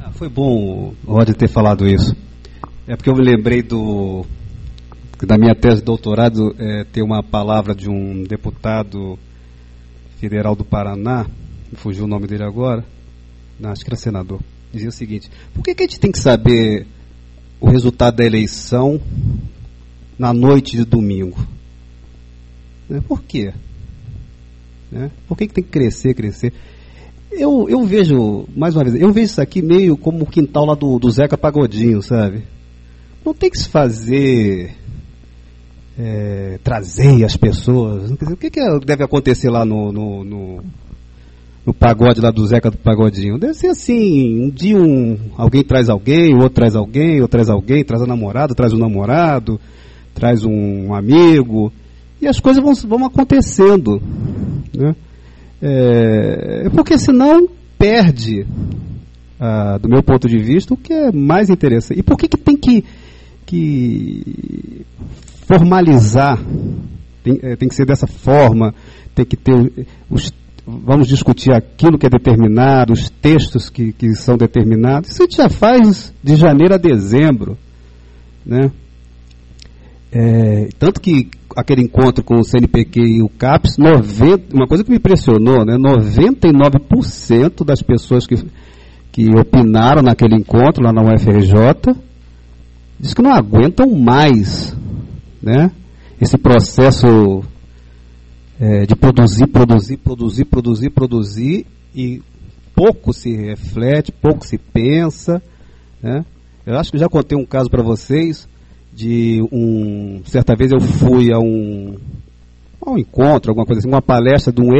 Foi bom o Roger ter falado isso. É porque eu me lembrei da minha tese de doutorado, tem uma palavra de um deputado federal do Paraná, me fugiu o nome dele agora, não, acho que era senador, dizia o seguinte: por que a gente tem que saber o resultado da eleição na noite de domingo? Por quê? Por que tem que crescer? Eu vejo, mais uma vez, eu vejo isso aqui meio como o quintal lá do Zeca Pagodinho, sabe? Não tem que se fazer, trazer as pessoas. O que deve acontecer lá no pagode lá do Zeca do Pagodinho? Deve ser assim, um dia alguém traz alguém, o outro traz alguém, traz a namorada, traz um namorado, traz um amigo, e as coisas vão acontecendo, né? Porque senão perde, do meu ponto de vista, o que é mais interessante. E por que tem que formalizar? Tem que ser dessa forma, tem que ter vamos discutir aquilo que é determinado, os textos que são determinados. Isso a gente já faz de janeiro a dezembro, né? Tanto que aquele encontro com o CNPq e o CAPES, uma coisa que me impressionou, né? 99% das pessoas que opinaram naquele encontro lá na UFRJ diz que não aguentam mais, né? Esse processo de produzir e pouco se reflete, pouco se pensa, né? Eu acho que já contei um caso para vocês certa vez eu fui a um encontro, alguma coisa assim, uma palestra de um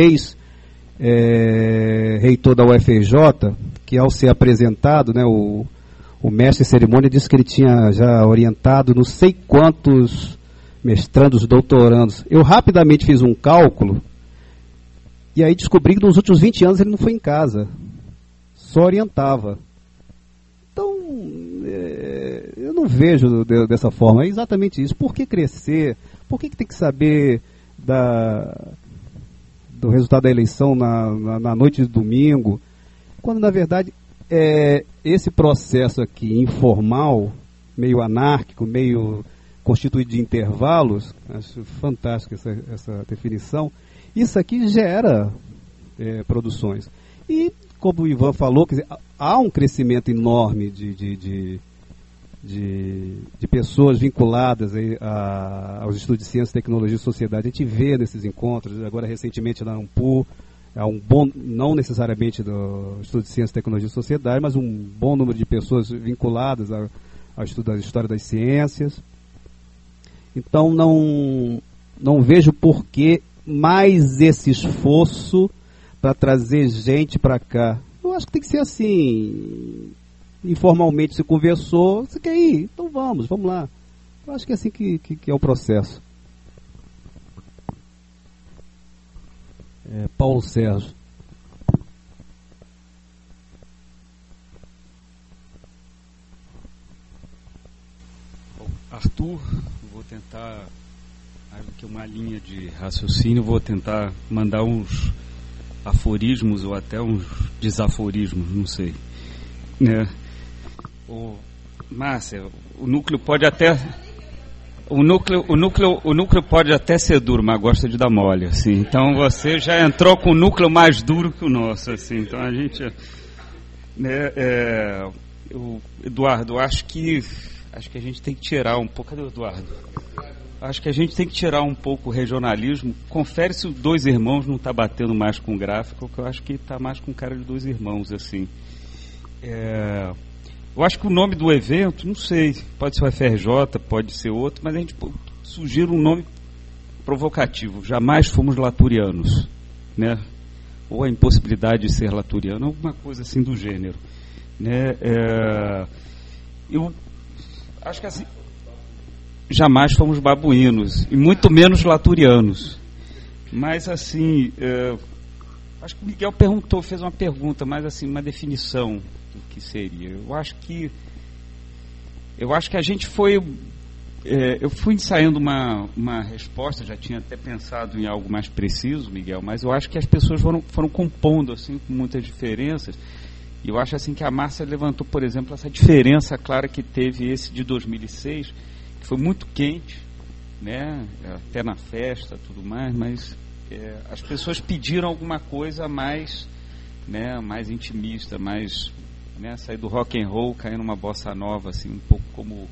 ex-reitor da UFRJ, que ao ser apresentado, né, o mestre de cerimônia disse que ele tinha já orientado não sei quantos mestrandos, doutorandos. Eu rapidamente fiz um cálculo e aí descobri que nos últimos 20 anos ele não foi em casa, só orientava. Então, eu não vejo dessa forma. É exatamente isso. Por que crescer? Por que tem que saber do resultado da eleição na noite de domingo? Quando, na verdade, esse processo aqui informal, meio anárquico, meio constituído de intervalos, acho fantástico essa definição, isso aqui gera produções. E, como o Ivan falou, quer dizer, há um crescimento enorme de pessoas vinculadas aos estudos de ciência, tecnologia e sociedade. A gente vê nesses encontros, agora recentemente na ANPU, não necessariamente do estudo de ciência, tecnologia e sociedade, mas um bom número de pessoas vinculadas ao estudo da história das ciências. Então não vejo por que mais esse esforço para trazer gente para cá. Eu acho que tem que ser assim, informalmente se conversou, você quer ir? Então vamos lá. Eu acho que é assim que é o processo. Paulo Sérgio. Arthur, vou tentar, mais do que uma linha de raciocínio, vou tentar mandar uns aforismos ou até uns desaforismos, não sei. Márcia, o núcleo pode até ser duro, mas gosta de dar mole, assim. Então você já entrou com o núcleo mais duro que o nosso, assim. Então a gente, Eduardo, acho que a gente tem que tirar um pouco. Cadê o Eduardo? Acho que a gente tem que tirar um pouco o regionalismo. Confere se os Dois Irmãos não está batendo mais com o gráfico, que eu acho que está mais com cara de Dois Irmãos, assim. Eu acho que o nome do evento, não sei, pode ser o FRJ, pode ser outro, mas a gente sugere um nome provocativo. Jamais fomos laturianos, né? Ou a impossibilidade de ser laturiano, alguma coisa assim do gênero, né? Eu acho que assim, jamais fomos babuínos, e muito menos laturianos. Mas assim, acho que o Miguel fez uma pergunta, mas assim, uma definição do que seria. Eu acho que a gente foi... eu fui ensaiando uma resposta, já tinha até pensado em algo mais preciso, Miguel, mas eu acho que as pessoas foram compondo assim, com muitas diferenças, E eu acho assim que a Márcia levantou, por exemplo, essa diferença clara que teve esse de 2006, que foi muito quente, né, até na festa, tudo mais, mas as pessoas pediram alguma coisa mais, né, mais intimista, mais, né, sair do rock and roll, cair numa bossa nova, assim, um pouco como o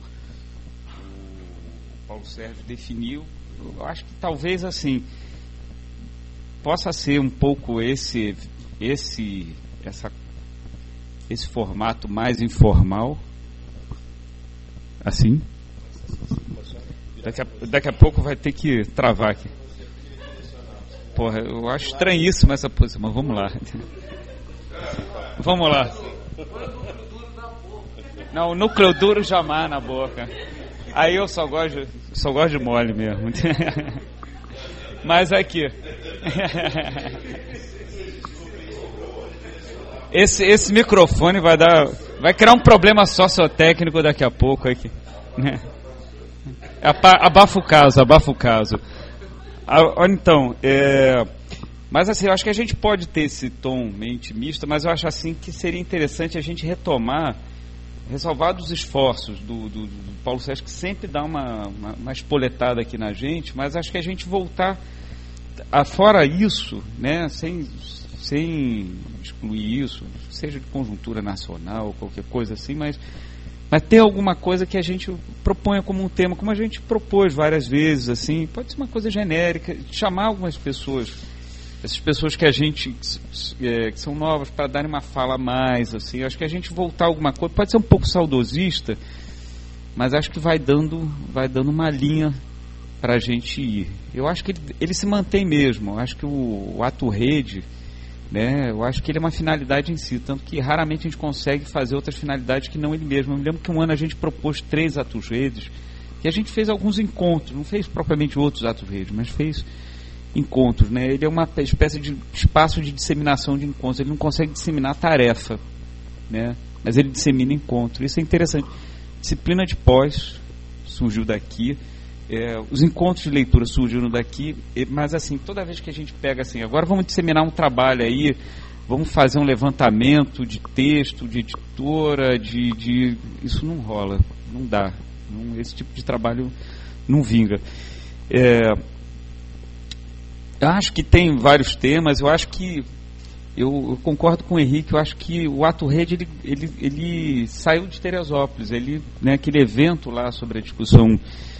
Paulo Sérgio definiu. Eu acho que talvez assim possa ser um pouco esse formato mais informal, assim. Daqui a pouco vai ter que travar aqui. Porra, eu acho estranhíssima essa posição, mas vamos lá. Vamos lá. Não, núcleo duro jamais na boca. Aí eu só gosto de mole mesmo. Mas aqui. Esse microfone vai criar um problema sociotécnico daqui a pouco aqui. Abafa o caso. Então, mas assim, eu acho que a gente pode ter esse tom meio intimista, mas eu acho assim que seria interessante a gente ressalvar dos esforços do Paulo Sérgio, que sempre dá uma espoletada aqui na gente, mas acho que a gente voltar fora isso, né, sem excluir isso, seja de conjuntura nacional, qualquer coisa assim, mas ter alguma coisa que a gente proponha como um tema, como a gente propôs várias vezes, assim, pode ser uma coisa genérica, chamar algumas pessoas, essas pessoas que a gente que são novas, para darem uma fala a mais, assim, acho que a gente voltar a alguma coisa, pode ser um pouco saudosista, mas acho que vai dando uma linha para a gente ir. Eu acho que ele se mantém mesmo, eu acho que o ato rede, né, eu acho que ele é uma finalidade em si, tanto que raramente a gente consegue fazer outras finalidades que não ele mesmo. Eu me lembro que um ano a gente propôs 3 atos redes, e a gente fez alguns encontros, não fez propriamente outros atos redes, mas fez encontros, né? Ele é uma espécie de espaço de disseminação de encontros, ele não consegue disseminar tarefa, né, mas ele dissemina encontro, isso é interessante. Disciplina de pós surgiu daqui, os encontros de leitura surgiram daqui, mas assim, toda vez que a gente pega assim, agora vamos disseminar um trabalho aí, vamos fazer um levantamento de texto, de editora, isso não rola, não dá, esse tipo de trabalho não vinga. Eu acho que tem vários temas, eu acho que eu concordo com o Henrique, eu acho que o Ato Rede ele saiu de Teresópolis, né, aquele evento lá sobre a discussão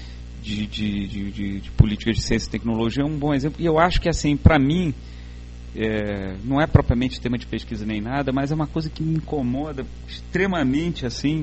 de políticas de ciência e tecnologia é um bom exemplo, e eu acho que assim, para mim, não é propriamente tema de pesquisa nem nada, mas é uma coisa que me incomoda extremamente, assim,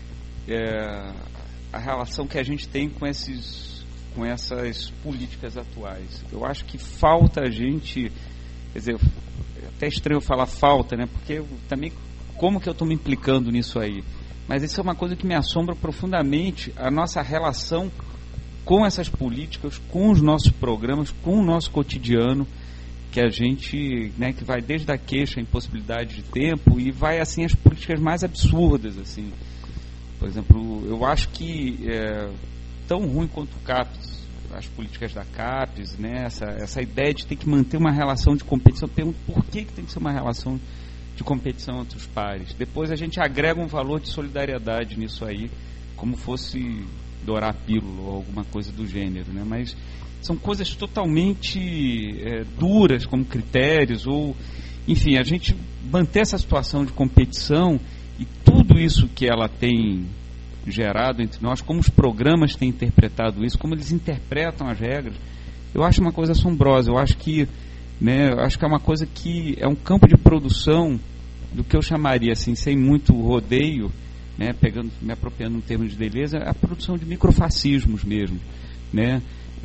a relação que a gente tem com essas políticas atuais. Eu acho que falta a gente, quer dizer, é até estranho falar falta, né, porque também, como que eu estou me implicando nisso aí? Mas isso é uma coisa que me assombra profundamente, a nossa relação com essas políticas, com os nossos programas, com o nosso cotidiano, que a gente, né, que vai desde a queixa, a impossibilidade de tempo, e vai assim as políticas mais absurdas, assim. Por exemplo, eu acho que tão ruim quanto o CAPES, as políticas da CAPES, né, essa ideia de ter que manter uma relação de competição, eu pergunto por que tem que ser uma relação de competição entre os pares. Depois a gente agrega um valor de solidariedade nisso aí, como fosse dourar a pílula ou alguma coisa do gênero, né? Mas são coisas totalmente duras como critérios, ou enfim, a gente manter essa situação de competição e tudo isso que ela tem gerado entre nós, como os programas têm interpretado isso, como eles interpretam as regras, eu acho uma coisa assombrosa. Eu acho que, né, é uma coisa que é um campo de produção do que eu chamaria, assim, sem muito rodeio, né, me apropriando um termo de Deleuze, a produção de microfascismos mesmo, né,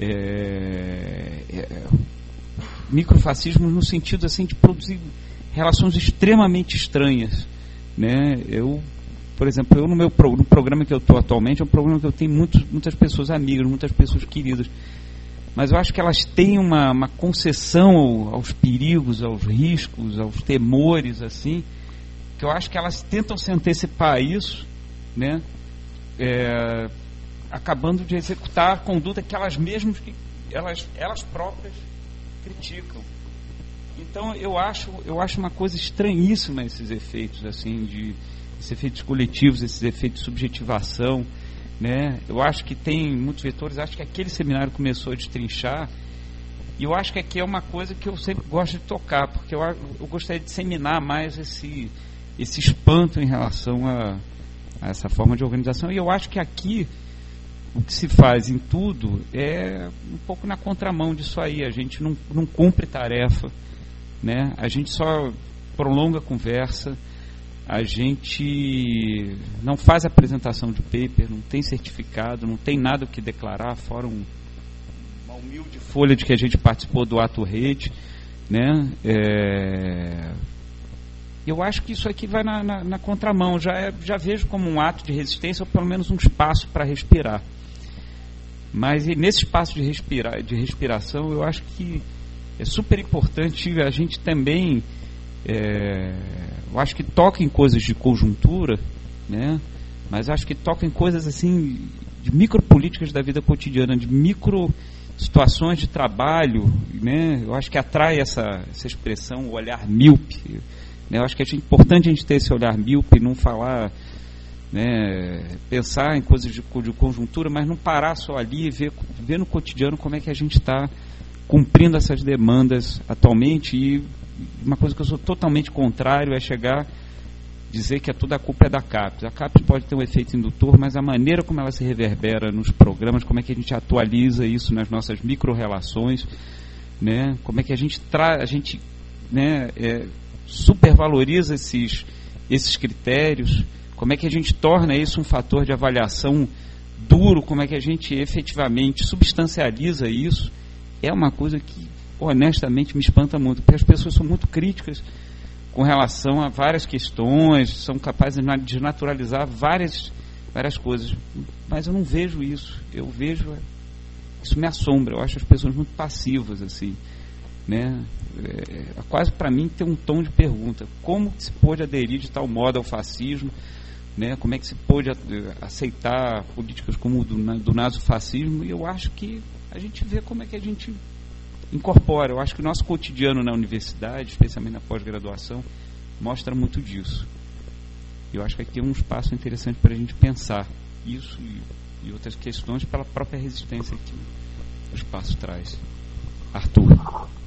microfascismos no sentido assim de produzir relações extremamente estranhas, né. Por exemplo, no programa que eu estou atualmente, é um programa que eu tenho muitas pessoas amigas, muitas pessoas queridas, mas eu acho que elas têm uma concessão aos perigos, aos riscos, aos temores, assim, que eu acho que elas tentam se antecipar a isso, né, acabando de executar a conduta que elas mesmas, elas próprias criticam. Então eu acho uma coisa estranhíssima esses efeitos, assim, esses efeitos coletivos, esses efeitos de subjetivação, né? Eu acho que tem muitos vetores, acho que aquele seminário começou a destrinchar, e eu acho que aqui é uma coisa que eu sempre gosto de tocar, porque eu gostaria de disseminar mais esse espanto em relação a essa forma de organização, e eu acho que aqui o que se faz em tudo é um pouco na contramão disso aí. A gente não cumpre tarefa, né? A gente só prolonga a conversa, a gente não faz apresentação de paper, não tem certificado, não tem nada o que declarar, fora uma humilde folha de que a gente participou do ato rede, né? Eu acho que isso aqui vai na contramão. Já vejo como um ato de resistência, ou pelo menos um espaço para respirar. Mas nesse espaço de respiração, eu acho que é super importante a gente também, eu acho que toca em coisas de conjuntura, né? Mas acho que toca em coisas assim, de micropolíticas da vida cotidiana, de micro situações de trabalho, né? Eu acho que atrai essa expressão, o olhar míope. Eu acho que é importante a gente ter esse olhar míope, não falar, né, pensar em coisas de conjuntura, mas não parar só ali e ver no cotidiano como é que a gente está cumprindo essas demandas atualmente. E uma coisa que eu sou totalmente contrário é dizer que toda a culpa é da CAPES. A CAPES pode ter um efeito indutor, mas a maneira como ela se reverbera nos programas, como é que a gente atualiza isso nas nossas micro-relações, né, como é que a gente né, supervaloriza esses critérios, como é que a gente torna isso um fator de avaliação duro, como é que a gente efetivamente substancializa isso, é uma coisa que honestamente me espanta muito, porque as pessoas são muito críticas com relação a várias questões, são capazes de desnaturalizar várias coisas, mas eu não vejo isso. Isso me assombra. Eu acho as pessoas muito passivas, assim, né? Quase para mim tem um tom de pergunta: como se pôde aderir de tal modo ao fascismo, né? Como é que se pôde aceitar políticas como do nazifascismo? E eu acho que a gente vê como é que a gente incorpora. Eu acho que o nosso cotidiano na universidade, especialmente na pós-graduação, mostra muito disso. Eu acho que aqui é um espaço interessante para a gente pensar isso e outras questões pela própria resistência que o espaço traz. Arthur.